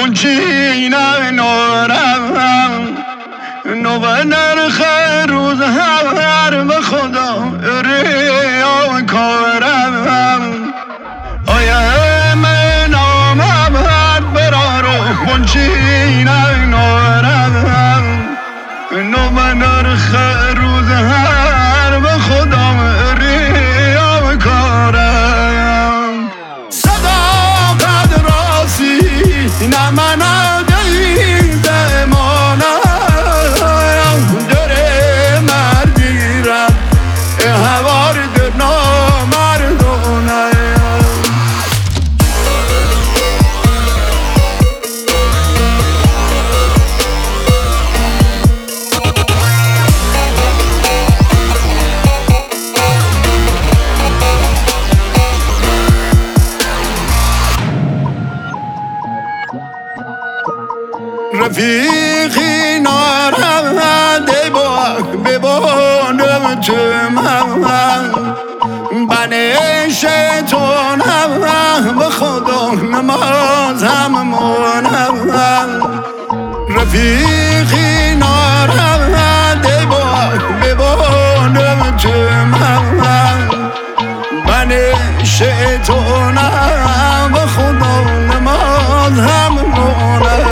گلچین نارم نو نرخ روز هر به خدا ریا کارم آیه من آمد برارو گلچین نارم نو نرخ روز هر به خدا ریا کارم صداقت راسی نماند رفیقی نارنده با ببانم تو من بنش تونم به خدا نماز هم مونم رفیقی نارنده با ببانم تو من بنش تونم